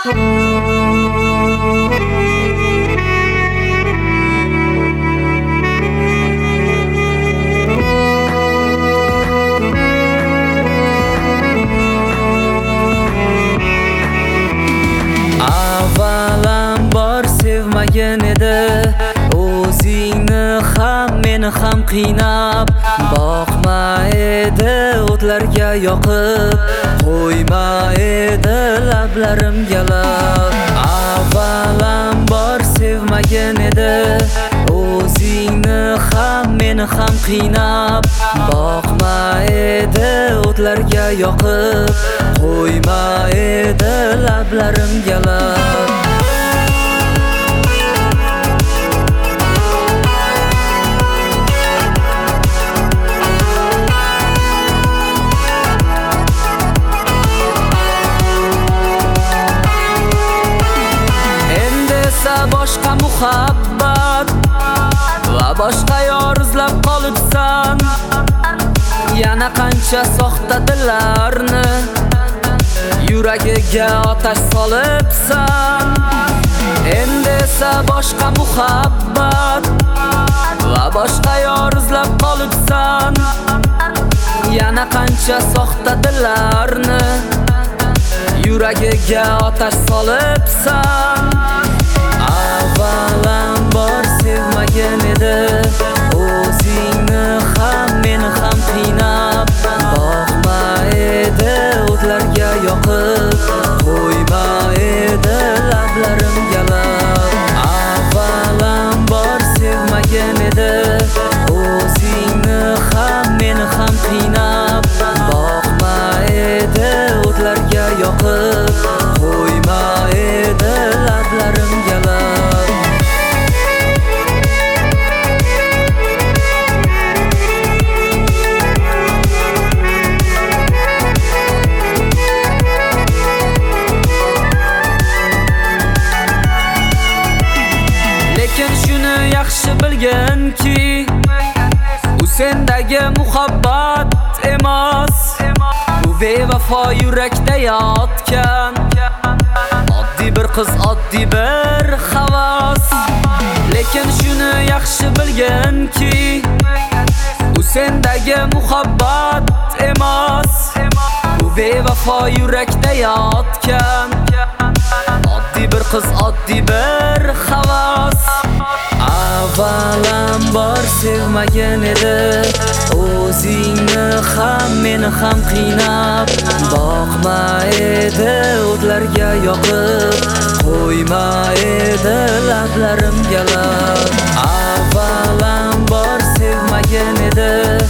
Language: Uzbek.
Avvalambor sevmagan edi, o'zingni ham meni ham qiynab, boqma edi o'tlarga yoqib, qo'yma edi lablarim yalab. Avvalambor sevmagan edi, o'zingni ham meni ham qiynab, boqma edi o'tlarga yoqib, qo'yma edi lablarim yalab. Boshqa muhabbat va boshqa yor izlab qolibsan. Yana qancha soxta dillarni yuragiga otash solibsan. Endi esa boshqa muhabbat va boshqa yor izlab qolibsan. Yana qancha soxta dillarni yuragiga otash solibsan. Avvalambor sevmagan edi, o'zingni ham meni ham qiynab, boqma edi o'tlarga yoqib, qo'yma edi lablarim yalab. Avvalambor sevmagan edi, o'zingni ham meni ham qiynab, boqma edi o'tlarga yoqib, qo'yma edi lablarim yalab. Lekin shuni yaxshi bilganki, u sendagi muhabbat emas, bu bevafo yurakda yotgan oddiy bir qiz, oddiy bir havas. Lekin shuni yaxshi bilganki, u sendagi muhabbat emas, bu bevafo yurakda yotgan oddiy bir qiz, oddiy bir havas. Avvalambor sevmagan edi, o'zingni ham meni ham qiynab, boqma edi o'tlarga yoqib, qo'yma edi lablarim yalab. Avvalambor sevmagan edi,